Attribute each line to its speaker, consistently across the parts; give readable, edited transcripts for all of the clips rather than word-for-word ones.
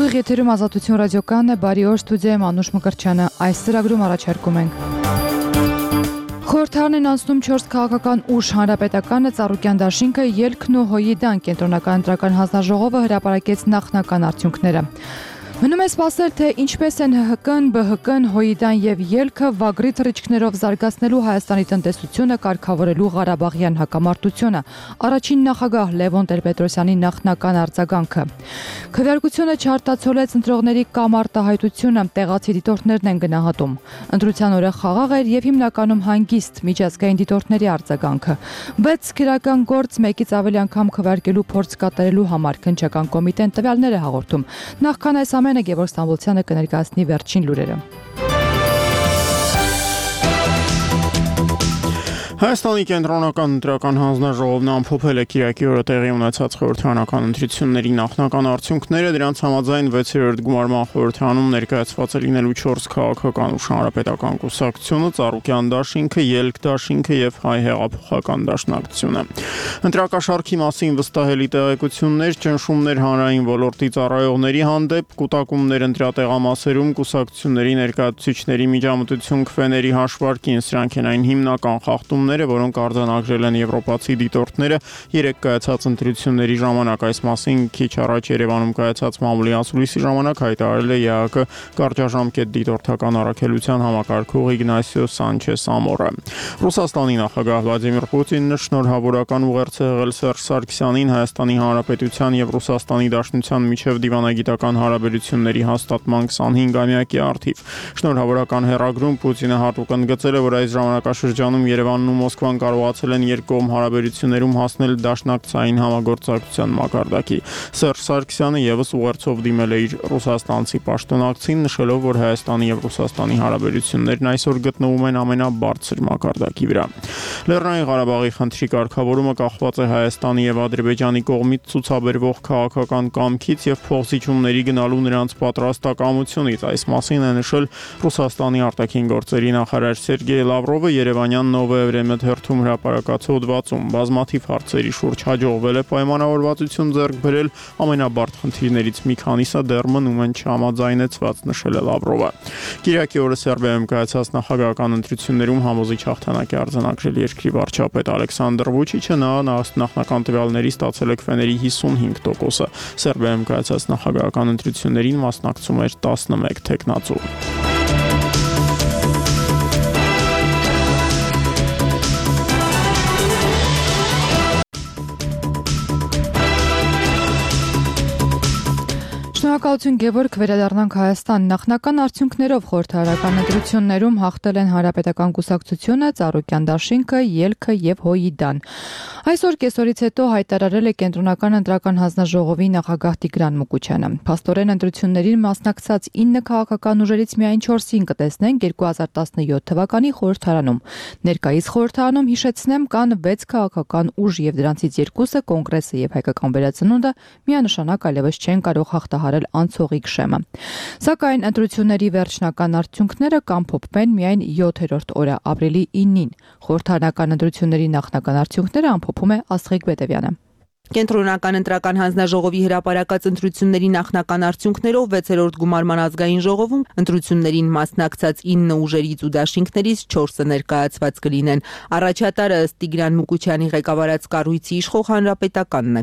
Speaker 1: Ուղիղ եթերում Ազատություն ռադիոկայանն է, բարի օր, ստուդիայում Անուշ Մկրտչյանը։ Այս ծրագրում առաջարկում ենք Խորհրդարանն են անցնում 4 քաղաքական ուժ, Հանրապետականը, Ծառուկյան դաշինքը, Ելքն ու Հոյիդան, Կենտրոնական ընտրական հանձնաժողովը հրապարակեց նախնական արդյունքները։ Մնում է սպասել, թե ինչպես են ՀՀԿ-ն, ԲՀԿ-ն, Հոյիդան եւ Ելքը վագրի թռիչքներով զարգացնելու Հայաստանի տնտեսությունը, կարգավորելու Ղարաբաղյան հակամարտությունը։ Առաջին նախագահ Լևոն Տեր-Պետրոսյանի նախնական արձագանքը։ Քվեարկությունը չարտացոլեց ընտրողների կամ արտահայտությունը, տեղացի դիտորդներն են գնահատում։ Ընտրության օրը խաղաղ էր եւ հիմնականում հանգիստ, միջազգային դիտորդների արձագանքը։ Բայց քրական գործ մեկից ավելի անգամ քվեարկելու փորձ կատարելու համար քննչական կոմիտեն տվյալներ է հաղորդում։ Նախքան այս Գևորգ Ստամբոլցյանը կներկայացնի վերջին լուրերը։
Speaker 2: Հայաստանի կենտրոնական ընտրական հանձնաժողովն ամփոփել է Կիրակի օրը տեղի ունեցած խորհրդարանական ընտրությունների նախնական արդյունքները, դրանց համաձայն 6-րդ գումարման խորհրդարանում ներկայացված է լինելու 4 քաղաքական ուժ, Հանրապետական կուսակցությունը, Ծառուկյան դաշինքը, Ելք դաշինքը եւ Հայ հեղափոխական դաշնակցությունը։ Ընտրակաշառքի մասին վստահելի տեղեկություններ, ճնշումներ հանրային ոլորտի ծառայողների հանդեպ, կուտակումներ ընտրատեղամասերում, կուսակցությունների ներկայացուցիչների միջամտություն քվեների հաշվարկին, սրանք են այն հիմնական խախտումները, որոնք արձանագրել են եվրոպացի դիտորդները երեք կայացած ընտրությունների ժամանակ։ Այս մասին քիչ առաջ Երևանում կայացած մամուլի ասուլիսի ժամանակ հայտարարել է ԵԱԿ կարճաժամկետ դիտորդական առաքելության համակարգող Իգնասիո Սանչես Ամորը։ Ռուսաստանի նախագահ Վլադիմիր Պուտինը շնորհավորական ուղերձ է եղել Սերժ Սարգսյանին Հայաստանի Հանրապետության եւ Ռուսաստանի Դաշնության միջև դիվանագիտական հարաբերությունների հաստատման 25-ամյակի առթիվ։ Շնորհավորական հեռագրում Պուտինը հատուկ ընդգծել է, որ այս ժամանակաշրջանում Երևանն ու Մոսկվան կարողացել են երկկողմ հարաբերություններում հասնել դաշնակցային համագործակցության մակարդակի։ Սերժ Սարգսյանը եւս ուղերձով դիմել է իր ռուսաստանցի պաշտոնակցին, նշելով, որ Հայաստանի եւ Ռուսաստանի հարաբերություններն այսօր գտնվում են ամենաբարձր մակարդակի վրա։ Լեռնային Ղարաբաղի խնդրի կարգավորումը կախված է Հայաստանի եւ Ադրբեջանի կողմից ցուցաբերվող քաղաքական կամքից եւ փոխզիջումների գնալու նրանց պատրաստակամությունից։ Այս մասին է նշել Ռուսաստանի արտաքին գործերի նախարար Սերգեյ Լավրովը Երևանյան Նովոյ Վրեմյա թերթում հրապարակած հոդվածում։ Բազմաթիվ հարցերի շուրջ հաջողվել է պայմանավորվածություն ձեռք բերել, ամենաբարդ խնդիրներից մի քանիսը դեռ մնում են չհամաձայնեցված, նշել է Լավրովը։ Կիրակի օրը Սերբիայում կայացած նախագահական ընտրություններում համոզիչ հաղթանակ է արձանագրել երկրի վարչապետ Ալեքսանդր Վուչիչը, նա նախնական տվյալների ստացել է քվեների 55%-ը։ Սերբիայում կայացած նախագահական ընտրություններին մասնակցում էր 11 թեկնածու։
Speaker 1: Շնորհակալություն Գևորգ, վերադառնանք Հայաստան։ Նախնական արդյունքներով խորհրդարանական ընտրություններում հաղթել են Հանրապետական կուսակցությունը, Ծառուկյան դաշինքը, Ելքը եւ Հոյիդան։ Այսօր կեսօրից հետո հայտարարել է Կենտրոնական ընտրական հանձնաժողովի նախագահ Տիգրան Մուկուչյանը։ Փաստորեն ընտրություններին մասնակցած 9 քաղաքական ուժերից միայն 4-ին կտեսնենք 2017 թվականի խորհրդարանում։ Ներկայիս խորհրդարանում, հիշեցնեմ, կան 6 քաղաքական ուժ եւ դրանցից 2-ը Կոնգրեսը եւ Հայկական վերածնունդը միանշանակ այլևս չեն կարող հաղթահարել անցողիկ շեմը։ Սակայն ընտրությունների վերջնական արդյունքները կամփոփվեն միայն 7-րդ օրը, ապրիլի 9-ին։ Խորհրդարանական ընտրությունների նախնական արդյունքները ամփոփում է Աստղիկ Բետևյանը։
Speaker 3: Կենտրոնական ընտրական հանձնաժողովի հրապարակած ընտրությունների նախնական արդյունքներով 6-րդ գումարման ազգային ժողովում ընտրություններին մասնակցած 9 ուժերից ու դաշինքներից 4-ը ներկայացված կլինեն։ Առաջատարը ըստ Տիգրան Մուկուչյանի ղեկավարած կառույցի իշխող Հանրապետականն է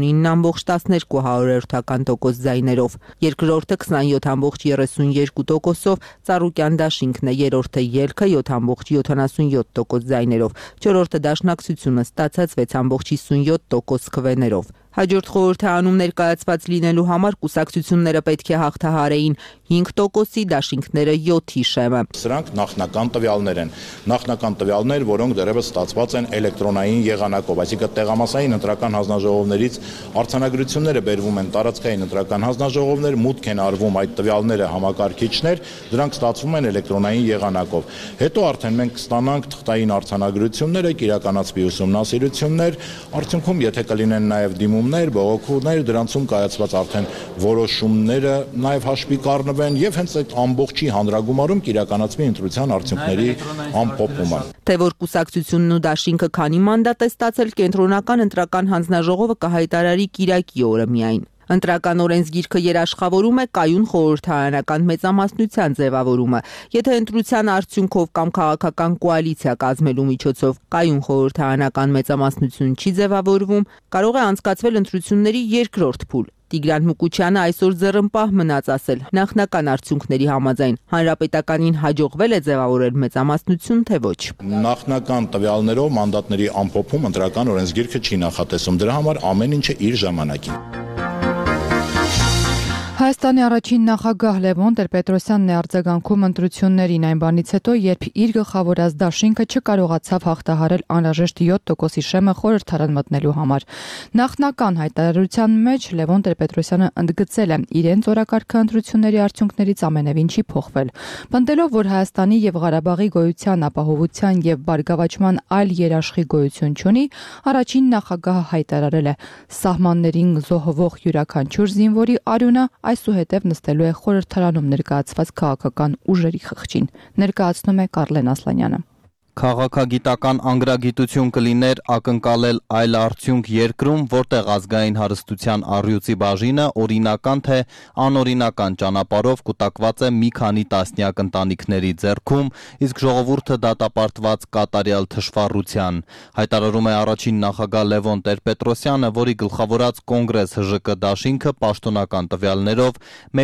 Speaker 3: 49.12% ձայներով, երկրորդը 27.32%-ով, Ծառուկյան դաշինքն է, երրորդը Ելքը 7.77% ձայներով, չորրորդը Դաշնակցությունը ստացած 6.57% քվեներով։ Հաջորդ խորհրդարանում ներկայացված լինելու համար կուսակցությունները պետք է հաղթահարեին 5%-ի, դաշինքները 7-ի շեմը։
Speaker 4: Սրանք նախնական տվյալներ են, որոնք դեռևս ստացված են էլեկտրոնային եղանակով, այսինքն տեղամասային ընտրական հանձնաժողովներից արձանագրությունները բերվում են տարածքային ընտրական հանձնաժողովներ, մուտք են արվում այդ տվյալները համակարգիչներ, դրանք ստացվում են էլեկտրոնային եղանակով։ Հետո արդեն մենք կստանանք թղթային արձանագրությունները, կիրականացվի ուսումնասիրություններ, արդյունքում եթե կլինեն նաև դիմումներ, բողոքումներ, դրանցում կայացված արդեն որոշումները նաև հաշվի կառնվեն եւ հենց այդ ամբողջի հանրագումարում կիրականացվի ընտրության արդյունքների ամփոփումը։
Speaker 3: Թե որ կուսակցությունն ու դաշինքը քանի մանդատ է ստացել, Կենտրոնական ընտրական հանձնաժողովը կհայտարարի Կիրակի օրը միայն։ Ընտրական օրենսգիրքը երաշխավորում է կայուն խորհրդարանական մեծամասնության ձևավորումը։ Եթե ընտրության արդյունքով կամ քաղաքական կոալիցիա կազմելու միջոցով կայուն խորհրդարանական մեծամասնություն չի ձևավորվում, կարող է անցկացվել ընտրությունների երկրորդ փուլ։ Տիգրան Մուկուչյանը այսօր ձեռնպահ մնաց ասել. նախնական արդյունքների համաձայն հանրապետականին հաջողվել է ձևավորել մեծամասնություն, թե ոչ։
Speaker 4: Նախնական տվյալներով մանդատների ամփոփում ընտրական օրենսգիրքը չի նախատեսում, դրա համար ամեն ինչը իր ժամանակին։
Speaker 1: Հայաստանի առաջին նախագահ Լևոն Տեր-Պետրոսյանն է արձագանքում ընտրություններին այն բանից հետո, երբ իր գլխավորած դաշինքը չկարողացավ հաղթահարել անհրաժեշտ 7%-ի շեմը խորհրդարան մտնելու համար։ Նախնական հայտարարության մեջ Լևոն Տեր-Պետրոսյանը ընդգծել է իրենց օրակարգը ընտրությունների արդյունքներից ամենևին չի փոխվել։ Պնդելով, որ Հայաստանի եւ Ղարաբաղի գոյության, ապահովության եւ բարգավաճման այլ երաշխի գոյություն չունի, առաջին նախագահը հայտարարել է. սահմաններին զոհվող յուրաքանչյուր զինվորի արյունը այսուհետև նստելու է խորհրդարանում ներկայացված քաղաքական ուժերի խղճին, ներկայացնում է Կարլեն Ասլանյանը։
Speaker 5: Քաղաքագիտական անգրագիտություն կլիներ ակնկալել այլ արդյունք երկրում, որտեղ ազգային հարստության առյուծի բաժինը օրինական թե անօրինական ճանապարհով կուտակված է մի քանի տասնյակ ընտանիքների ձեռքում, իսկ ժողովուրդը դատապարտված կատարյալ թշվառության, հայտարարում է առաջին նախագահ Լևոն Տեր-Պետրոսյանը, որի գլխավորած Կոնգրես ՀԺԿ դաշինքը պաշտոնական տվյալներով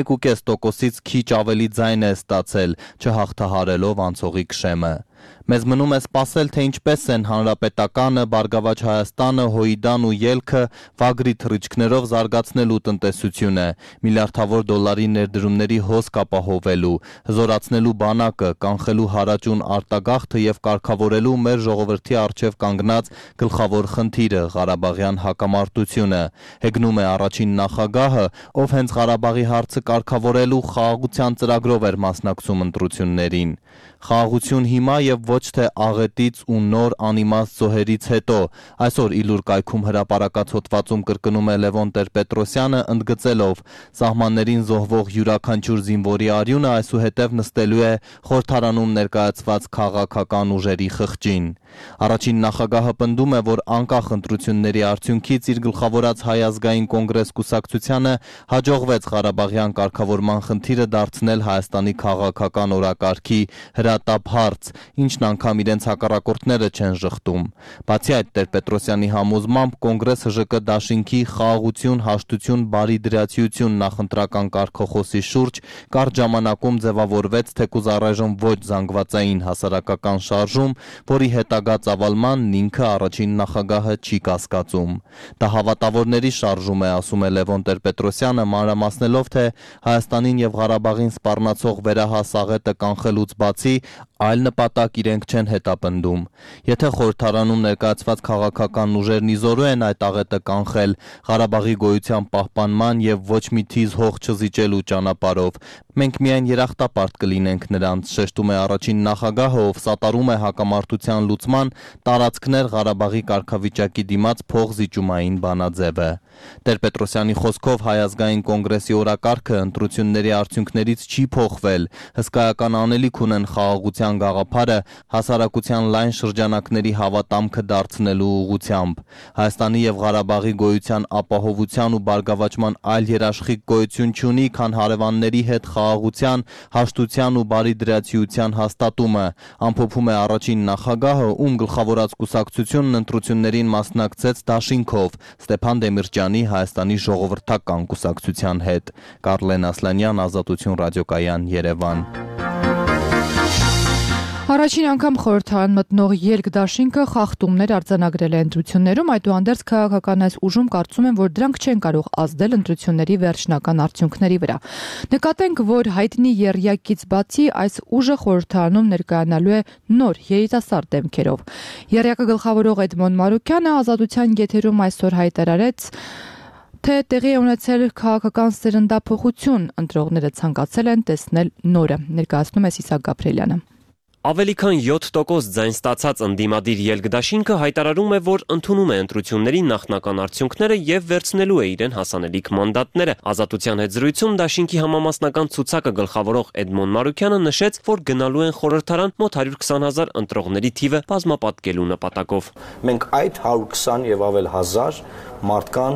Speaker 5: 1.5%-ից քիչ ավելի ձայն է ստացել, չհաղթահարելով անցողիկ շեմը։ Մեզ մնում է սպասել, թե ինչպես են Հանրապետականը, Բարգավաճ Հայաստանը, Հոյդան ու Ելքը վագրի թռիչքներով զարգացնելու տնտեսությունը, միլիարդավոր դոլարի ներդրումների հոսք ապահովելու, հզորացնելու բանակը, կանխելու հարաճուն արտագաղթը եւ կարգավորելու մեր ժողովրդի առջեւ կանգնած գլխավոր խնդիրը՝ Ղարաբաղյան հակամարտությունը, հեգնում է առաջին նախագահը, ով հենց Ղարաբաղի հարցը կարգավորելու խաղաղության ծրագրով էր մասնակցում ընտրություններին։ Խաղաղություն հիմա եւ ոչ թե աղետից ու նոր անիմաստ զոհերից հետո, այսօր Իլուր կայքում հրապարակած հոդվածում կրկնում է Լևոն Տեր-Պետրոսյանը, ընդգծելով, սահմաններին զոհվող յուրաքանչյուր զինվորի արյունը այսուհետև նստելու է խորհրդարանում ներկայացված քաղաքական ուժերի խղճին։ Առաջին նախագահը պնդում է, որ անկախ ընտրությունների արդյունքից իր գլխավորած Հայ ազգային կոնգրես կուսակցությանը հաջողվեց Ղարաբաղյան կարգավորման խնդիրը դարձնել Հայաստանի քաղաքական օրակարգի հրատապ հարց, ինչն անգամ իրենց հակառակորդները չեն ժխտում։ Բացի այդ, Տեր-Պետրոսյանի համոզմամբ Կոնգրես ՀԺԿ դաշինքի խաղաղություն, հաշտություն, բարիդրացիություն նախընտրական կարգախոսի շուրջ կարճ ժամանակում ձևավորվեց թեկուզ առայժմ ոչ զանգվածային հասարակական շարժում, որի հետագա ծավալմանն ինքը առաջին նախագահը չի կասկածում։ Դա հավատավորների շարժում է, ասում է Լևոն Տեր-Պետրոսյանը, մանրամասնելով, թե Հայաստանին եւ Ղարաբաղին սպառնացող վերահաս աղետը կանխելուց բացի այլ նպատակ իրենք չեն հետապնդում։ Եթե խորհրդարանում ներկայացված քաղաքական ուժերն իզորու են այդ աղետը կանխել Ղարաբաղի գոյության պահպանման եւ ոչ մի թիզ հող չզիջելու ճանապարհով, մենք միայն երախտապարտ կլինենք նրանց, շեշտում է առաջին նախագահը, ով սատարում է հակամարտության լուծման տարածքներ Ղարաբաղի կարգավիճակի դիմաց փողզիջումային բանաձևը։ Տեր-Պետրոսյանի խոսքով Հայ ազգային կոնգրեսի օրակարգը ընտրությունների արդյունքներից չի փոխվել, հսկայական անելիք ունեն խաղաղության գաղափարը հասարակության լայն շրջանակների հավատամքը դարձնելու ուղղությամբ։ Հայաստանի եւ Ղարաբաղի գոյության ապահովության ու բարգավաճման այլ երաշխիք գոյություն չունի, քան հարևանների հետ խաղաղության, հաշտության ու բարիդրացիության հաստատումը, ամփոփում է առաջին նախագահը, ում գլխավորած կուսակցությունն ընտրություններին մասնակցեց դաշինքով Ստեփան Դեմիրճյանի Հայաստանի ժողովրդական կուսակցության հետ։ Կարլեն Ասլանյան, Ազատություն ռադիոկայան, Երևան։
Speaker 1: Առաջին անգամ խորհրդարան մտնող Ելք դաշինքը խախտումներ արձանագրել է ընտրություններում, այդուհանդերձ քաղաքական այս ուժում կարծում են, որ դրանք չեն կարող ազդել ընտրությունների վերջնական արդյունքների վրա։ Նկատենք, որ հայտնի եռյակից բացի այս ուժը խորհրդարանում ներկայանալու է նոր երիտասարդ դեմքերով։ Եռյակը գլխավորող Էդմոն Մարուկյանը Ազատության եթերում այսօր հայտարարեց, թե տեղի է ունեցել քաղաքական սերնդափոխություն, ընտրողները ցանկացել են տեսնել նորը, ներկայացնում է Սիսակ Գաբրելյանը։
Speaker 6: Ավելի քան 7% ձայն ստացած ընդդիմադիր Ելք դաշինքը հայտարարում է, որ ընդունում է ընտրությունների նախնական արդյունքները եւ վերցնելու է իրեն հասանելիք մանդատները։ Ազատության հետ զրույցում դաշինքի համամասնական ցուցակը գլխավորող Էդմոն Մարուկյանը նշեց, որ գնալու են խորհրդարան մոտ 120,000 ընտրողների թիվը բազմապատկելու նպատակով։
Speaker 7: Մենք այդ 120 եւ ավել հազար մարդկանց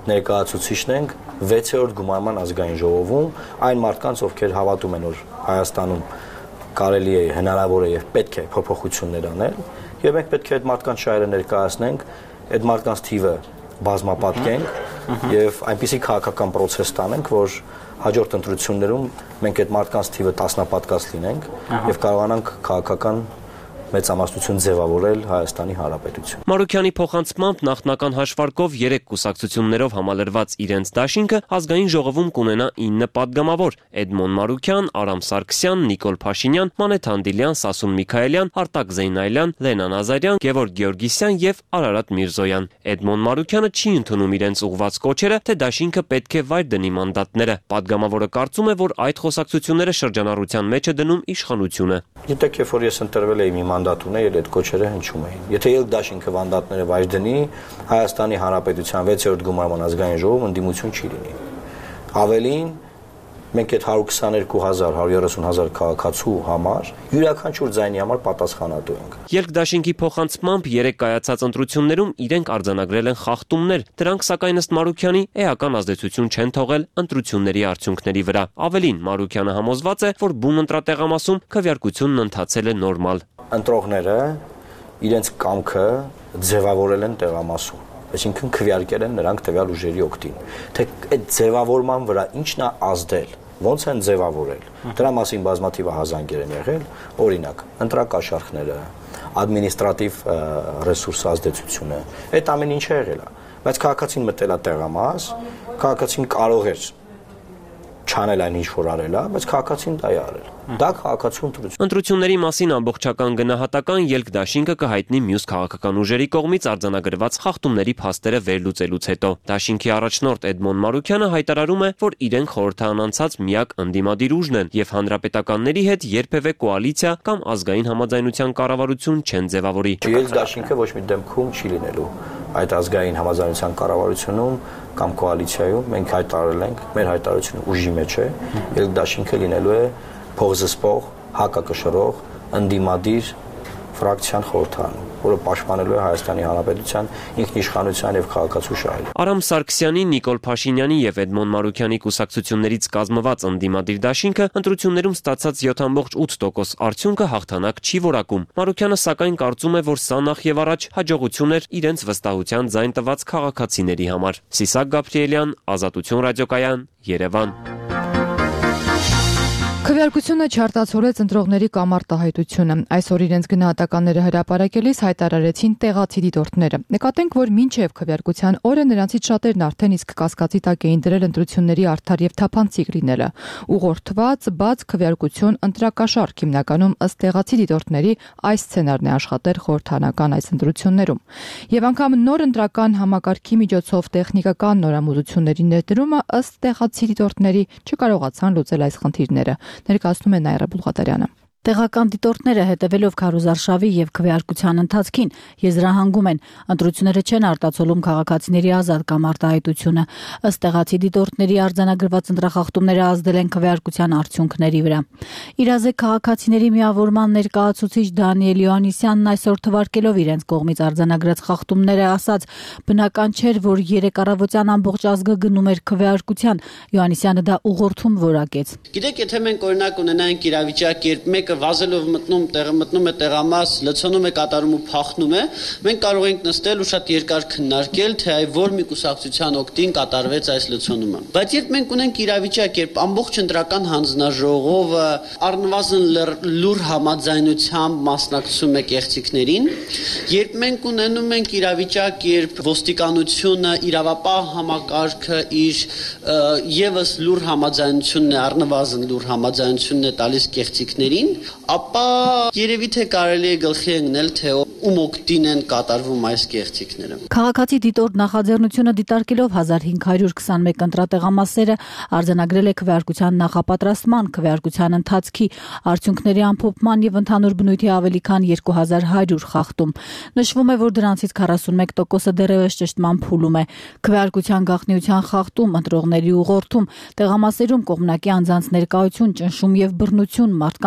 Speaker 7: ներկայացուցիչն ենք 6-րդ գումարման ազգային ժողովում, այն մարդկանց, ովքեր հավատում են, որ Հայաստանում կարելի է, հնարավոր է եւ պետք է փոփոխություններ անել, եւ մենք պետք է այդ մարդկանց շահերը ներկայացնենք, այդ մարդկանց թիվը բազմապատկենք եւ այնպիսի քաղաքական process տանենք, որ հաջորդ ընտրություններում մենք այդ մարդկանց թիվը տասնապատկած լինենք եւ կարողանանք քաղաքական մեծամասնություն ձևավորել Հայաստանի Հանրապետություն։
Speaker 6: Մարուքյանի փոխանցմամբ նախնական հաշվարկով 3 կուսակցություններով համալրված իրենց դաշինքը ազգային ժողովում կունենա 9 падգամավոր՝ Էդմոն Մարուքյան, Արամ Սարգսյան, Նիկոլ Փաշինյան, Մանեթ Անդիլյան, Սասուն Միքայելյան, Արտակ Զեյնայելյան, Լենա Նազարյան, Գևորգ Գեորգիսյան եւ Արարատ Միրզոյան։ Էդմոն Մարուքյանը չի ընդունում իրենց ուղղված կոչերը, թե դաշինքը պետք է վայր դնի մանդատները։ Падգամավորը կարծում է, որ այդ խոսակցությունները շրջանառության մեջ է դնում իշխանությունը։
Speaker 7: Գիտեք, երբ որ ես ընտրվել էի մի մանդատ ուներ, այդ կոչերը հնչում էին։ Եթե ելք դաշինքը մանդատները վայր դնի, Հայաստանի Հանրապետության 6-րդ գումարման ազգային ժողովում ընդդիմություն չի լինի։ Ավելին, մենք այդ 122,000, 130,000 քաղաքացու համար յուրաքանչյուր ձայնի համար պատասխանատու ենք։
Speaker 6: Երկդաշինքի փոխանցմամբ 3 կայացած ընտրություններում իրենք արձանագրել են խախտումներ, դրանք սակայն ըստ Մարուքյանի էական ազդեցություն չեն թողել ընտրությունների արդյունքների վրա։ Ավելին, Մարուքյանը համոզված է, որ բուն ընտրատեղամասում քվեարկությունն ընթացել է նորմալ։
Speaker 7: Ընտրողները իրենց կամքը ձևավորել են տեղամասում, այսինքն քվեարկել են նրանք տվյալ ուժերի օգտին։ Թե այդ ձևավորման վրա ինչն է ազդել, ոնց են ձևավորել, դրա մասին բազմաթիվ հազանգեր են եղել, օրինակ, ընտրակաշառքները, ադմինիստրատիվ ռեսուրս ազդեցությունը, այդ ամեն ինչը եղել է, բայց քաղաքացին մտել է տեղամաս, քաղաքացին կարող էր չանել այն ինչ որ արել է, բայց քաղաքացին դա է արել։ Դա քաղաքացու ընտրություն։
Speaker 6: Ընտրությունների մասին ամբողջական գնահատական ելք-դաշինքը կհայտնի մյուս քաղաքական ուժերի կողմից արձանագրված խախտումների փաստերը վերլուծելուց հետո։ Դաշինքի առաջնորդ Էդմոն Մարուքյանը հայտարարում է, որ իրենք խորհրդարան անցած միակ ընդդիմադիր ուժն են եւ հանրապետականների հետ երբևէ կոալիցիա կամ ազգային համաձայնության կառավարություն չեն ձևավորի։
Speaker 7: Ելք-դաշինքը ոչ մի դեպքում չի լինելու այդ ազգային համաձայնության կառավարությունում կամ կոալիցիայում մենք հայտարարել ենք, մեր հայտարարությունը ուժի մեջ է, ելք-դաշինքը լինելու է փողզսպող, հակակշռող, ընդդիմադիր ֆրակցիան խորհրդարանում, որը պաշտպանելու է Հայաստանի Հանրապետության ինքնիշխանության եւ քաղաքացու շահերը։
Speaker 6: Արամ Սարգսյանի, Նիկոլ Փաշինյանի եւ Էդմոն Մարուքյանի կուսակցություններից կազմված ընդդիմադիր դաշինքը ընտրություններում ստացած 7.8% արդյունքը հաղթանակ չի որակում։ Մարուքյանը սակայն կարծում է, որ սա նախ եւ առաջ հաջողություն էր իրենց վստահության ձայն տված քաղաքացիների համար։ Սիսակ Գաբրիելյան, Ազատություն ռադիոկայան, Երևան։
Speaker 1: Քվեարկությունը չարտացոլեց ընտրողների կամարտահայտությունը։ Այսօր իրենց գնահատականները հրապարակելիս հայտարարեցին տեղացի դիտորդները։ Նկատենք, որ մինչև քվեարկության օրը նրանցից շատերն արդեն իսկ կասկածի տակ էին դրել ընտրությունների արդար եւ թափանցիկ լինելը։ Ուղղորդված բաց քվեարկություն ընտրակաշառք հիմնականում ըստ տեղացի դիտորդների այս սցենարն է աշխատել խորհրդարանական այս ընտրություններում։ Եվ անգամ նոր ընտրական համակարգի միջոցով տեխնիկական նորամուծությունների ներդրումը ըստ տեղացի դիտորդների չկարողացան լուծել այս խնդիրները։ Ներկայացնում է Նայիրա Բուլղատարյանը։
Speaker 8: Տեղական դիտորդները հետևելով քարոզարշավի եւ քվեարկության ընթացքին եզրահանգում են, ընտրությունները չեն արտացոլում քաղաքացիների ազատ կամ արտահայտությունը։ Ըստ տեղացի դիտորդների արձանագրված ընտրախախտումները ազդել են քվեարկության արդյունքների վրա։ Իրազեկ քաղաքացիների միավորման ներկայացուցիչ Դանիել Յոհաննիսյանն այսօր թվարկելով իրենց կողմից արձանագրած խախտումները ասաց, բնական չէր, որ 3 առավոտյան ամբողջ ազգը գնում էր քվեարկության։ Յոհաննիսյանը դա ուղղորդում որակեց։
Speaker 9: Գիտեք, եթե մենք օրինակ ունենանք իրավիճակ, երբ մեկը վազելով մտնում է տեղամաս, լցոնում է, կատարում ու փախնում է, մենք կարող ենք նստել ու շատ երկար քննարկել, թե որ մի կուսակցության օգտին կատարվեց այս լցոնումը։ Բայց երբ մենք ունենք իրավիճակ, երբ ամբողջ ընտրական հանձնաժողովը առնվազն լուր համաձայնությամբ մասնակցում է կեղծիքներին, երբ մենք ունենում ենք իրավիճակ, երբ ոստիկանությունը, իրավապահ համակարգը իր եւս լուր համաձայնությունն է, առնվազն լուր համաձայնությունն է տալիս կեղծիքներին, ապա երևի թե կարելի է գլխի ընկնել, թե ում օգտին են կատարվում այս կեղծիքները։
Speaker 8: Քաղաքացի դիտորդ նախաձեռնությունը դիտարկելով 1521 ընտրատեղամասերը արձանագրել է քվեարկության նախապատրաստման, քվեարկության ընթացքի, արդյունքների ամփոփման եւ ընդհանուր բնույթի ավելի քան 2100 խախտում։ Նշվում է, որ դրանցից 41%-ը դեռևս ճշտման փուլում է։ Քվեարկության գաղտնիության խախտում, ընտրողների ուղղորդում, տեղամասերում կողմնակի անձանց ներկայություն, ճնշում եւ բռնություն, մարդկանց կամ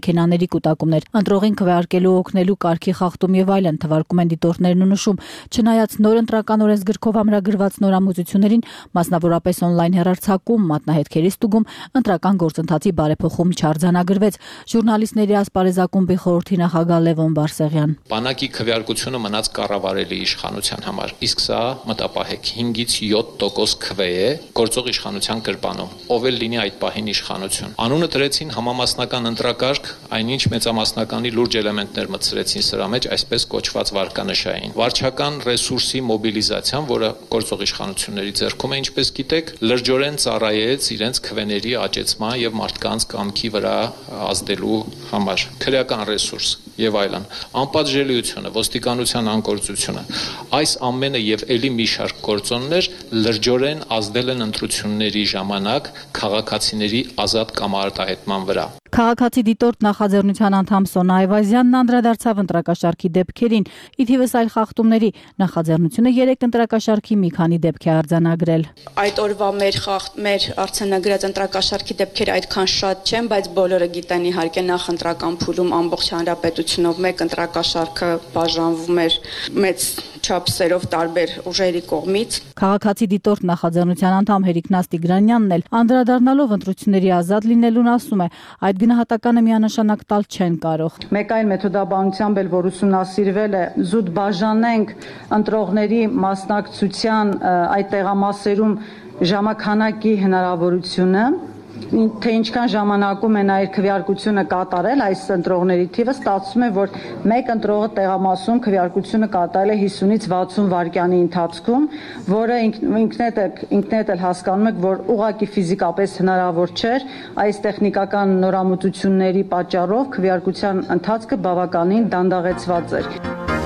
Speaker 8: մեքենաների կուտակումներ, ընտրողին քվեարկելու օգնելու կարգի խախտում եւ այլն թվարկում են դիտորդներն ու նշում, չնայած նոր ընտրական օրենսգրքով ամրագրված նորամուծություններին, մասնավորապես on-line հեռարձակում, մատնահետքերի ստուգում, ընտրական գործընթացի բարեփոխում չարձանագրվեց։ Ժուրնալիստների ասպարեզակումբի խորհրդի նախագահ Լևոն Բարսեղյան.
Speaker 10: Բանակի քվեարկությունը մնաց կառավարելի իշխանության համար, իսկ սա մտապահեք 5-ից 7% քվե է գործող իշխանության գրպանում, ով էլ լինի այդ պահին իշխանություն։ Անունը դրեցին համամասնական ընտրակարգ, այնինչ մեծամասնականի լուրջ էլեմենտներ մտցրեցին սրա մեջ, այսպես կոչված վարկանշային։ Վարչական ռեսուրսի մոբիլիզացիան, որը գործող իշխանությունների ձեռքում է, ինչպես գիտեք, լրջորեն ծառայեց իրենց քվեների աճեցման եւ մարդկանց կամքի վրա ազդելու համար, քրեական ռեսուրս եւ այլն, անպատժելիությունը, ոստիկանության անկործությունը, այս ամենը եւ ելի մի շարք գործոններ լրջորեն ազդել են ընտրությունների ժամանակ քաղաքացիների ազատ կամ արտահայտման վրա։
Speaker 8: Քաղաքացի դիտորդ նախաձեռնության անդամ Սոնա Այվազյանն անդրադարձավ ընտրակաշարքի դեպքերին, ի թիվս այլ խախտումների, նախաձեռնությունը 3 ընտրակաշարքի մի քանի դեպք է արձանագրել։
Speaker 11: Այդ օրվա մեր արձանագրած ընտրակաշարքի դեպքերը այդքան շատ չեն, բայց բոլորը գիտեն իհարկե նախընտրական փուլում ամբողջ հանրապետությունով մեկ ընտրակաշարքը բաժանվում էր մեծ չափսերով տարբեր ուժերի կողմից։
Speaker 8: Քաղաքացի դիտորդ նախաձեռնության անդամ Հերիկ Նաստիգրանյանն էլ անդրադառնալով ընտրությունների ազատ լինելուն ասում է, այդ գնահատականը միանշանակ տալ չեն կարող։
Speaker 12: Մեկ այլ մեթոդաբանությամբ էլ որ ուսումնասիրվել է, զուտ բաժանենք ընտրողների մասնակցության այդ տեղամասերում ժամանականակի հնարավորությունը, թե ինչքան ժամանակում է այդ քվեարկությունը կատարել այս ընտրողների թիվը, ստացվում է, որ մեկ ընտրողը տեղամասում քվեարկությունը կատարել է 50-ից 60 վայրկյանի ընթացքում, որը ինքնեդ էլ հասկանում եք, որ ուղղակի ֆիզիկապես հնարավոր չէր, այս տեխնիկական նորամուծությունների պատճառով քվեարկության ընթացքը բավականին դանդաղեցված էր։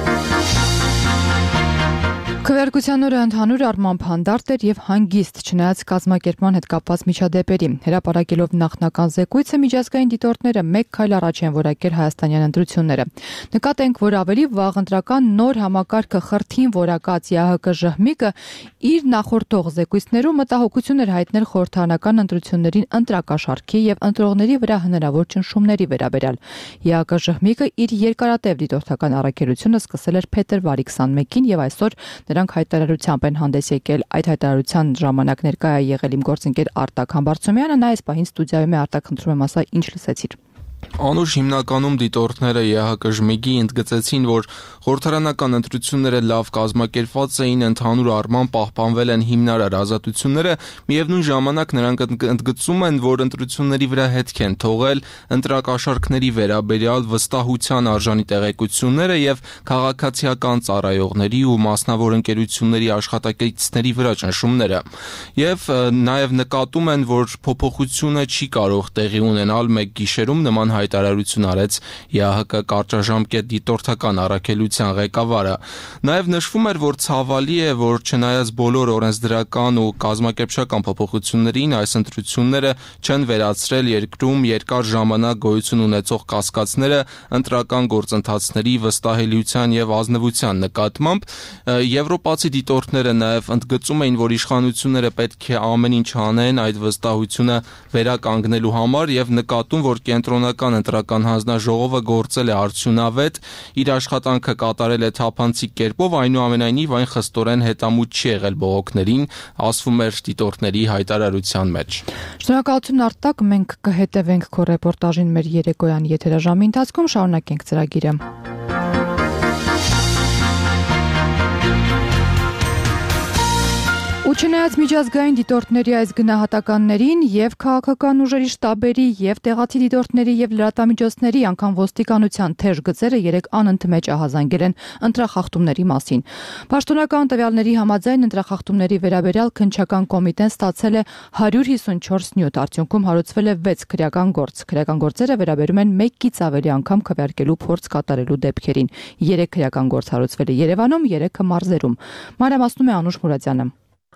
Speaker 1: Քվեարկության օրը ընդհանուր առմամբ հանդարտ էր եւ հանգիստ, չնայած կազմակերպման հետ կապված միջադեպերի։ Հրապարակելով նախնական զեկույցը միջազգային դիտորդները մեկ քայլ առաջ են որակել հայաստանյան ընտրությունները։ Նկատենք, որ ավելի վաղ ընտրական նոր համակարգը խրթին որակած ԵԱՀԿ ժհմիկը իր նախորդող զեկույցներում մտահոգություն էր հայտնել խորհրդարանական ընտրություններին ընտրակաշարքի եւ ընտրողների վրա հնարավոր ճնշումների վերաբերյալ։ ԵԱՀԿ ժհմիկը իր երկարատև դիտորդական առաքելությունը սկսել էր փետրվարի 21-ին եւ այսօր նրանք հայտարարությամբ են հանդես եկել։ Այդ հայտարարության ժամանակ ներկայ է եղել իմ գործընկեր Արտակ Համբարձումյանը, նա այս պահին ստուդիայում է։ Արտակ, խնդրում եմ ասա, ինչ լսեցիր։
Speaker 13: Անուշ հիմնականում դիտորդները ԵԱՀԿ ժմիգի ընդգծեցին, որ խորհրդարանական ընտրությունները լավ կազմակերպված էին, ընդհանուր առմամբ պահպանվել են հիմնարար ազատությունները, միևնույն ժամանակ նրանք ընդգծում են, որ ընտրությունների վրա հետք են թողել ընտրակաշարքների վերաբերյալ վստահության արժանի տեղեկությունները եւ քաղաքացիական ծառայողների ու մասնավոր ընկերությունների աշխատակիցների վրա ճնշումները։ Եվ նաեւ նկատում են, որ փոփոխությունը չի կարող տեղի ունենալ մեկ գիշերում, նման հայտարարություն արեց ԵԱՀԿ կարճաժամկետ դիտորդական առաքելության ղեկավարը։ Նաև նշվում էր, որ ցավալի է, որ չնայած բոլոր օրենսդրական ու կազմակերպչական փոփոխություններին, այս ընտրությունները չեն վերացրել երկրում երկար ժամանակ գոյություն ունեցող կասկածները ընտրական գործընթացների վստահելիության եւ ազնվության նկատմամբ։ Եվրոպացի դիտորդները նաև ընդգծում էին, որ իշխանությունները պետք է ամեն ինչ անեն այդ վստահությունը վերականգնելու համար եւ նկատում, որ կենտրոնական ընտրական հանձնաժողովը գործել է արդյունավետ, իր աշխատանքը կատարել է թափանցիկ կերպով, այնուամենայնիվ այն խստորեն հետամուտ չի եղել բողոքներին, ասվում էր դիտորդների հայտարարության մեջ։
Speaker 1: Շնորհակալություն Արտակ, մենք կհետևենք քո ռեպորտաժին մեր երեկոյան եթերաժամի ընթացքում, շարունակենք ծրագիրը։ Ու չնայած միջազգային դիտորդների այս գնահատականներին եւ քաղաքական ուժերի շտաբերի եւ տեղացի դիտորդների եւ լրատվամիջոցների անգամ ոստիկանության թեժ գծերը 3 անընդմեջ ահազանգել են ընտրախախտումների մասին։ Պաշտոնական տվյալների համաձայն ընտրախախտումների վերաբերյալ քննչական կոմիտեն ստացել է 154 նյութ, արդյունքում հարուցվել է 6 քրեական գործ։ Քրեական գործերը վերաբերում են 1-ից ավելի անգամ քվեարկելու փորձ կատարելու դեպքերին։ 3 քրեական գործ հարուցվել է Երևանում, 3-ը մարզերում։ Մանրամասնում է Անուշ Մուրադյանը։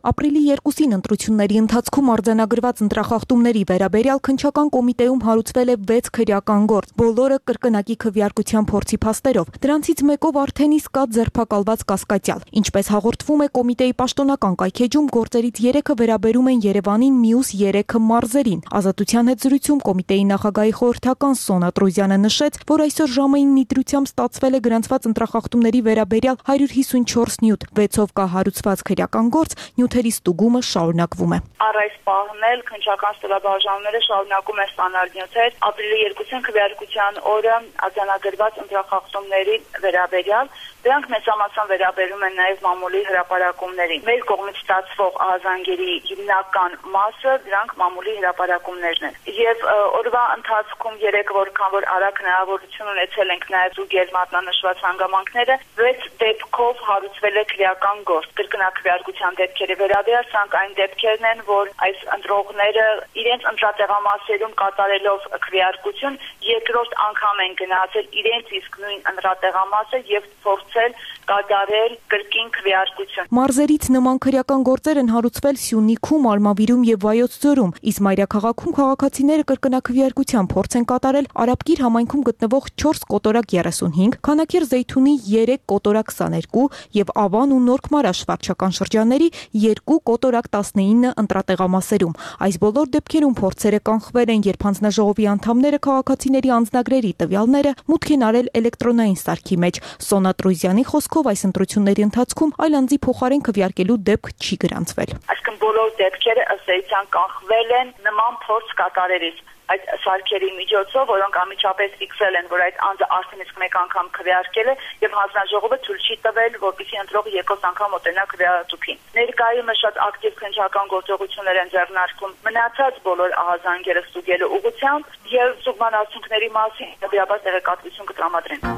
Speaker 14: Ապրիլի 2-ին ընտրությունների ընթացքում արձանագրված ընտրախախտումների վերաբերյալ քննչական կոմիտեում հարուցվել է 6 քրեական գործ, բոլորը կրկնակի քվեարկության փորձի փաստերով։ Դրանցից մեկով արդեն իսկ կա ձերբակալված կասկածյալ։ Ինչպես հաղորդվում է կոմիտեի պաշտոնական կայքեջում, գործերից 3-ը վերաբերում են Երևանին, մյուս 3-ը մարզերին։ Ազատության հետ զրույցում կոմիտեի նախագահի խորհրդական Սոնա Տրոզյանը նշեց, որ այսօր ժամը 9-ի դրությամբ ստացվել է գրանցված ընտրախախտումների վերաբերյալ 154 նյութ, 6-ով կա հարուցված քրեական գործ, նյութերի ստուգումը շարունակվում է։
Speaker 15: Առ այս պահն էլ քննչական ստորաբաժանումները շարունակում են ստանալ նյութեր ապրիլի 2-ին քվեարկության օրը արձանագրված ընտրախախտումների վերաբերյալ։ Դրանք մեծամասամբ վերաբերում են նաև մամուլի հրապարակումներին։ Մեր կողմից ստացվող ահազանգերի հիմնական մասը դրանք մամուլի հրապարակումներն են։ Եվ օրվա ընթացքում 3 որքան որ արագ հնարավորություն ունեցել ենք նաև զուգել մատնանշված հանգամանքները, 6 դեպքով հարուցվել է քրեական գործ։ Կրկնակվեարկության դեպքերի վերաբերյալ սրանք այն դեպքերն են, որ այս ընտրողները իրենց ընտրատեղամասերում կատարելով քվեարկություն երկրորդ անգամ են գնացել իրենց իսկ նույն ընտրատեղամասը եւ փորձել կատարել կրկին քվեարկություն։
Speaker 14: Մարզերից նման քրեական գործեր են հարուցվել Սյունիքում, Արմավիրում եւ Վայոց ձորում, իսկ Մայրաքաղաքում քաղաքացիները կրկնակվեարկության փորձ են կատարել Արաբկիր համայնքում գտնվող 4 կոտորակ 35, Քանաքեռ Զեյթունի 3 կոտորակ 22 եւ Ավան ու Նորքմարաշ վարչական շրջանների 2 կոտորակ 19 ընտրատեղամասերում։ Այս բոլոր դեպքերում փորձերը կանխվել են, երբ հանձնաժողովի անդամները քաղաքացիների անձնագրերի տվյալները մուտք են արել էլեկտրոնային սարքի մեջ։ Սոնա Տրոզյանի խոսքով այս ընտրությունների ընթացքում այլ անձի փոխարեն քվեարկելու դեպք չի գրանցվել։
Speaker 15: Այսինքն բոլոր դեպքերը ըստ էության կանխվել են նման փորձ կատարելիս այդ սարքերի միջոցով, որոնք անմիջապես ֆիքսել են, որ այդ անձը արդեն իսկ մեկ անգամ քվեարկել է եւ հանձնաժողովը ցույց չի տվել, որպեսզի ընտրողը երկրորդ անգամ մոտենա քվեատուփին։ Ներկայումս շատ ակտիվ քննչական գործողություններ են ձեռնարկվում մնացած բոլոր ահազանգերը ստուգելու ուղղությամբ եւ ստուգման արդյունքների մասին հետեւաբար տեղեկատվություն կտրամադրեն։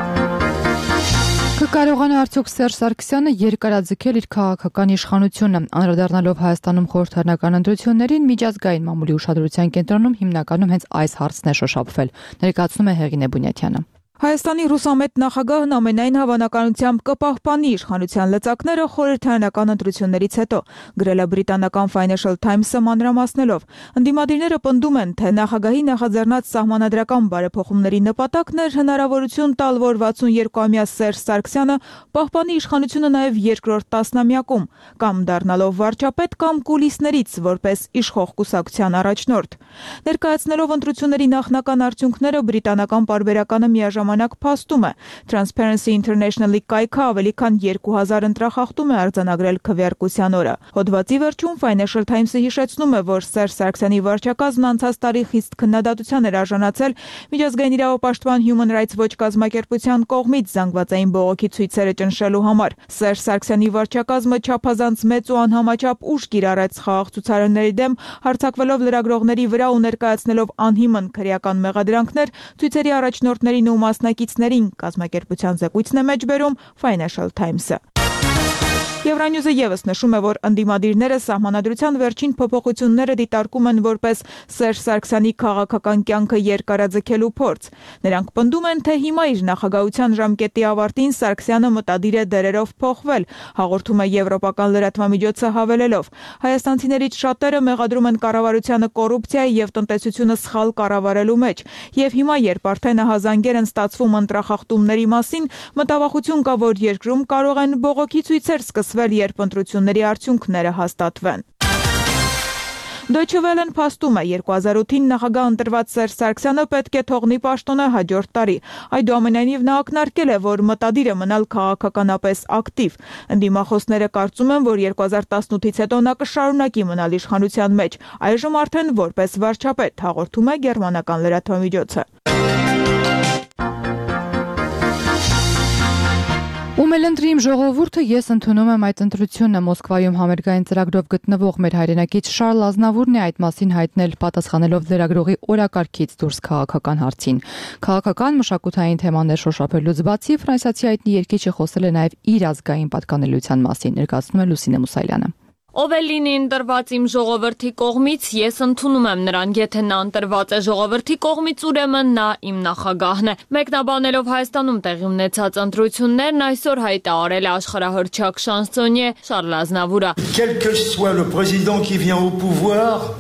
Speaker 1: Կկարողանա արդյոք Սերժ Սարգսյանը երկարաձգել իր քաղաքական իշխանությունը, անդրադառնալով Հայաստանում խորհրդարանական ընտրություններին միջազգային մամուլի ուշադրության կենտրոնում հիմնականում հենց այս հարցն է շոշափվել, ներկայացնում է Հեղինե Բունյաթյանը։
Speaker 16: Հայաստանի ռուսամետ նախագահն ամենայն հավանականությամբ կպահպանի իշխանության լծակները խորհրդարանական ընտրություններից հետո, գրել է բրիտանական Financial Times-ը մանրամասնելով։ Ընդդիմադիրները պնդում են, թե նախագահի նախաձեռնած սահմանադրական բարեփոխումների նպատակն էր հնարավորություն տալ, որ 62-ամյա Սերժ Սարգսյանը պահպանի իշխանությունը նաև երկրորդ տասնամյակում, կամ դառնալով վարչապետ կամ կուլիսներից որպես իշխող կուսակցության առաջնորդ։ Ներկայացնելով ընտրությունների նախնական արդյունքները, բրիտանական պարբերականը միաժամանակ փաստում է։ Transparency International-ի կայքը ավելի քան 2000 ընտրախախտում է արձանագրել քվեարկության օրը։ Հոդվածի վերջում Financial Times-ը հիշեցնում է, որ Սերժ Սարգսյանի վարչակազմն անցած տարի խիստ քննադատության էր արժանացել միջազգային իրավապաշտպան Human Rights Watch կազմակերպության կողմից զանգվածային բողոքի ցույցերը ճնշելու համար։ Սերժ Սարգսյանի վարչակազմը չափազանց մեծ ու անհամաչափ ուժ կիրառեց խաղաղ ցուցարարների դեմ, հարձակվելով լրագրողների վրա ու ներկայացնելով անհիմն քրեական մեղադրանքներ ցույցերի առաջնորդներին ու մասնակիցներին, կազմակերպության զեկույցն է մեջբերում Financial Times-ը։ Եվրանյուզը եւս նշում է, որ ընդդիմադիրները սահմանադրության վերջին փոփոխությունները դիտարկում են որպես Սերժ Սարգսյանի քաղաքական կյանքը երկարաձգելու փորձ։ Նրանք պնդում են, թե հիմա իր նախագահության ժամկետի ավարտին Սարգսյանը մտադիր է դերերով փոխվել, հաղորդում է եվրոպական լրատվամիջոցը հավելելով։ Հայաստանցիներից շատերը մեղադրում են կառավարությանը կոռուպցիայի եւ տնտեսությունը սխալ կառավարելու մեջ։ Եվ հիմա, երբ արդեն ահազանգեր են ստացվում ընտրախախտումների մասին, մտավախություն կա, որ երկրում կարող են բողոքի ցույցեր սկսվել, երբ ընտրությունների արդյունքները հաստատվեն։ Deutsche Welle-ն փաստում է 2008-ին նախագահ ընտրված Սերժ Սարգսյանը պետք է թողնի պաշտոնը հաջորդ տարի։ Այդուամենայնիվ նա ակնարկել է, որ մտադիր է մնալ քաղաքականապես ակտիվ։ Ընդդիմախոսները կարծում են, որ 2018-ից հետո նա կշարունակի մնալ իշխանության մեջ, այժմ արդեն որպես վարչապետ, հաղորդում է գերմանական լրատվամիջոցը։
Speaker 1: Ումելընտրիմ ժողովուրդը ես ընդունում եմ այդ ընտրությունը Մոսկվայում համերգային ծրագրով գտնվող մեր հայրենակից Շարլ Ազնավուրն է այդ մասին հայտնել պատասխանելով լրագրողի օրակարգից դուրս քաղաքական հարցին։ Քաղաքական մշակութային թեմաներ շոշափելուց բացի ֆրանսիացի հայտնի երգիչը խոսել է նաև իր ազգային պատկանելիության մասին, ներկայացնում է Լուսինե Մուսայելյանը։
Speaker 17: Ով է լինի ընտրված իմ ժողովրդի կողմից, ես ընդունում եմ նրան, եթե նա ընտրված է ժողովրդի կողմից, ուրեմն նա իմ նախագահն է։ Մեկնաբանելով Հայաստանում տեղի ունեցած ընտրություններն, այսօր հայտարարել է աշխարհահռչակ շանսոնյե Շարլ Ազնավուրը։
Speaker 18: Quel que soit le président qui vient au pouvoir,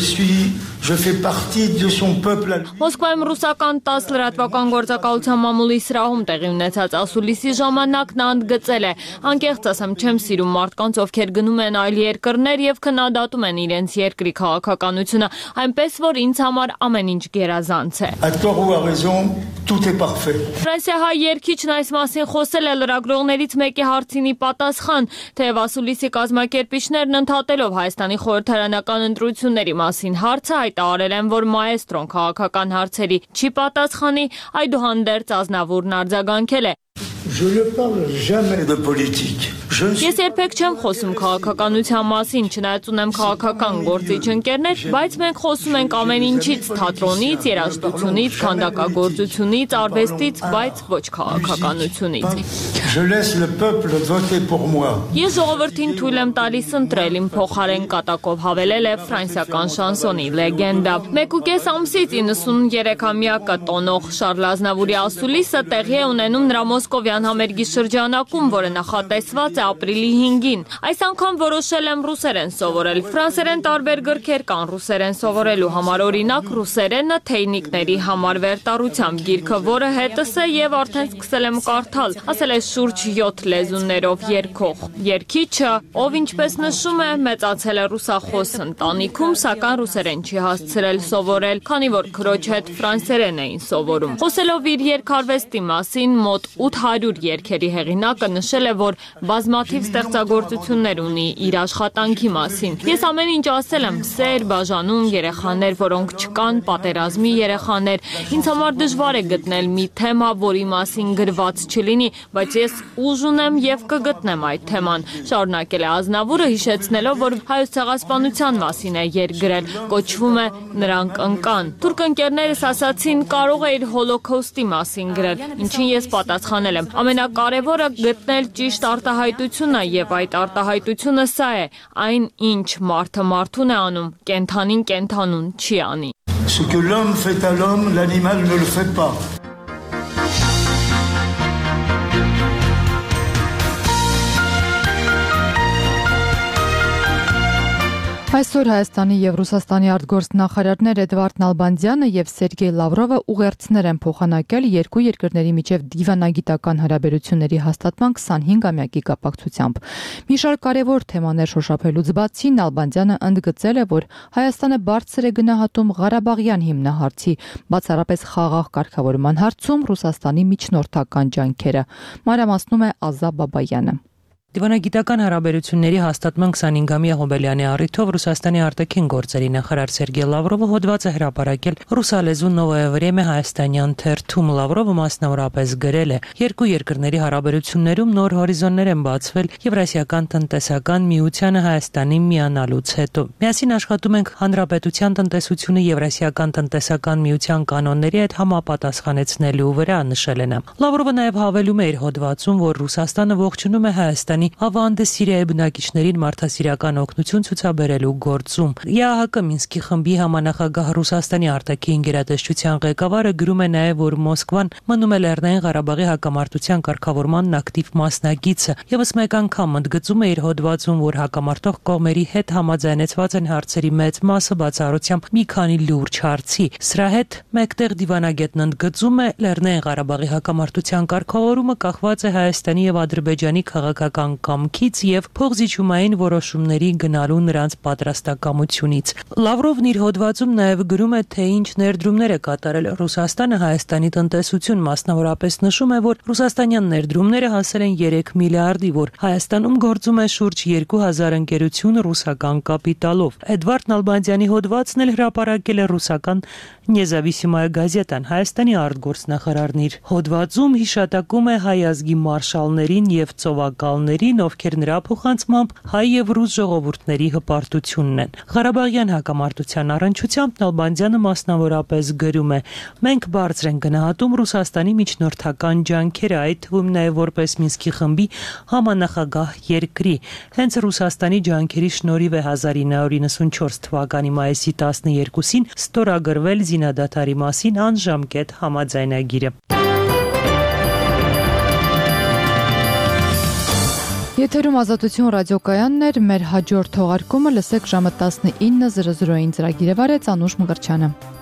Speaker 18: je fais partie de son peuple.
Speaker 17: Մոսկվայում ռուսական 10 լրատվական գործակալության մամուլի սրահում տեղի ունեցած ասուլիսի ժամանակ նա ընդգծել է. անկեղծ ասեմ, չեմ սիրում մարդկանց, ովքեր գնում են այլ երկրներ եւ քննադատում են իրենց երկրի քաղաքականությունը, այնպես որ ինձ համար ամեն ինչ գերազանց է։
Speaker 18: À tort ou à raison, tout est parfait.
Speaker 17: Ֆրանսիահայ երգիչն այս մասին խոսել է լրագրողներից մեկի հարցինի պատասխան, թեև ասուլիսի կազմակերպիչներն ընդհատելով Հայաստանի խորհրդարանական ընտրությունների մասին հարցը հայտարարել են, որ մաեստրոն քաղաքական հարցերի չի պատասխանի, այդուհանդերձ Ազնավուրն արձագանքել է.
Speaker 18: Je ne parle jamais de politique.
Speaker 17: Ես երբեք չեմ խոսում քաղաքականության մասին, չնայած ունեմ քաղաքական գործիչ ընկերներ, բայց մենք խոսում ենք ամեն ինչից, թատրոնից, երաժշտությունից, քանդակագործությունից, արվեստից, բայց ոչ քաղաքականությունից։
Speaker 18: Je laisse le peuple voter pour moi.
Speaker 17: Ես ժողովրդին թույլ եմ տալիս ընտրել իմ փոխարեն կատակով հավելել է ֆրանսիական շանսոնի լեգենդա։ 1.5 ամսից 93-ամյակը տոնող Շարլ Ազնավուրի ասուլիսը տեղի է ունենում նրա մոսկովյան համերգի շրջանակում, որը նախատեսված է ապրիլի 5-ին։ Այս անգամ որոշել եմ ռուսերեն սովորել։ Ֆրանսերեն տարբեր գրքեր կան ռուսերեն սովորելու համար, օրինակ ռուսերենը թեյնիկների համար վերտարությամբ գիրքը, որը հետս է եւ արդեն սկսել եմ կարդալ, ասել է շուրջ 7 լեզուներով երգող երգիչը, ով ինչպես նշում է, մեծացել է ռուսախոս ընտանիքում, սակայն ռուսերեն չի հասցրել սովորել, քանի որ քրոջ հետ ֆրանսերեն էին սովորում։ Խոսելով իր երգարվեստի մասին, մոտ 800 երգերի հեղինակը նշել է, որ բազմաթիվ ստեղծագործություններ ունի իր աշխատանքի մասին։ Ես ամեն ինչ ասել եմ, սեր, բաժանում, երեխաներ, որոնք չկան, պատերազմի երեխաներ։ Ինձ համար դժվար է գտնել մի թեմա, որի մասին գրված չլինի, բայց ես ուժ ունեմ եւ կգտնեմ այդ թեման։ Շարունակել է Ազնավուրը, հիշեցնելով, որ հայոց ցեղասպանության մասին է երգ գրել, կոչվում է Նրանք ընկան։ Թուրք ընկերներս ասացին, կարող է իր հոլոքոստի մասին գրել, ինչին ես պատասխանել եմ։ Ամենակարևորը գտնել ճիշտ արտահայտությունը եւ այդ արտահայտությունը սա է, այն ինչ մարդը մարդուն է անում, կենթանին կենթանուն չի անի։
Speaker 18: Ce que l'homme fait à l'homme, l'animal ne le fait pas.
Speaker 1: Այսօր Հայաստանի եւ Ռուսաստանի արտգործնախարարներ Էդվարդ Նալբանդյանը եւ Սերգեյ Լավրովը ուղերձներ են փոխանակել երկու երկրների միջև դիվանագիտական հարաբերությունների հաստատման 25-ամյակի կապակցությամբ։ Մի շարք կարևոր թեմաներ շոշափելուց բացի Նալբանդյանը ընդգծել է, որ Հայաստանը բարձր է գնահատում Ղարաբաղյան հիմնահարցի, բացառապես խաղաղ կարգավորման հարցում Ռուսաստանի միջնորդական ջանքերը։ Մանրամասնում է Ազա Բաբայանը։
Speaker 19: Դիվանագիտական հարաբերությունների հաստատման 25-ամյա հոբելյանի առիթով Ռուսաստանի արտաքին գործերի նախարար Սերգեյ Լավրովը հոդված է հրապարակել ռուսալեզու Նովոյե Վրեմե հայաստանյան թերթում։ Լավրովը մասնավորապես գրել է. երկու երկրների հարաբերություններում նոր հորիզոններ են բացվել Եվրասիական տնտեսական միությանը Հայաստանի միանալուց հետո։ Միասին աշխատում ենք հանրապետության տնտեսությունը Եվրասիական տնտեսական միության կանոնների հետ համապատասխանեցնելու վրա, նշել է նա։ Լավրովը նաև հավելում է իր հոդվածում, որ Ռուսաստանը ողջունում է Հայաստանի ավանդը Սիրիայի բնակիչներին մարդասիրական օգնություն ցուցաբերելու գործում։ ԵԱՀԿ Մինսկի խմբի համանախագահ Ռուսաստանի արտաքին գերատեսչության ղեկավարը գրում է նաև, որ Մոսկվան մնում է Լեռնային Ղարաբաղի հակամարտության կարգավորման ակտիվ մասնակիցը։ Եվս մեկ անգամ ընդգծում է իր հոդվածում, որ հակամարտող կողմերի հետ համաձայնեցված են հարցերի մեծ մասը, բացառությամբ մի քանի լուրջ հարցի։ Սրա հետ մեկտեղ դիվանագետն ընդգծում է, Լեռնային Ղարաբաղի հակամարտության կարգավորումը կախված է Հայաստանի եւ Ադրբեջանի քաղաքական կամքից եւ փոխզիջումային որոշումների գնալու նրանց պատրաստակամությունից։ Լավրովն իր հոդվածում նաև գրում է, թե ինչ ներդրումներ է կատարել Ռուսաստանը Հայաստանի տնտեսություն, մասնավորապես նշում է, որ ռուսաստանյան ներդրումները հասել են 3 միլիարդի, որ Հայաստանում գործում է շուրջ 2000 ընկերություն ռուսական կապիտալով։ Էդվարդ Նալբանդյանի հոդվածն էլ հրապարակել է ռուսական Նեզավիսիմայա գազետան։ Հայաստանի արտգործնախարարն իր հոդվածում հիշատակում է հայ ազգի մարշալներին եւ ծովակալներին, կողմերին, ովքեր նրա փոխանցմամբ հայ եւ ռուս ժողովուրդների հպարտությունն են։ Ղարաբաղյան հակամարտության առնչությամբ Նալբանդյանը մասնավորապես գրում է. «Մենք բարձր ենք գնահատում Ռուսաստանի միջնորդական ջանքերը, այդ թվում նաեւ որպես Մինսկի խմբի համանախագահ երկրի։ Հենց Ռուսաստանի ջանքերի շնորհիվ է 1994 թվականի մայիսի 12-ին ստորագրվել զինադադարի մասին անժամկետ համաձայնագիրը»։
Speaker 1: Եթերում Ազատություն ռադիոկայանն էր, մեր հաջորդ թողարկումը լսեք ժամը 19:00-ին ծրագիրը վարեց Անուշ Մկրտչյանը։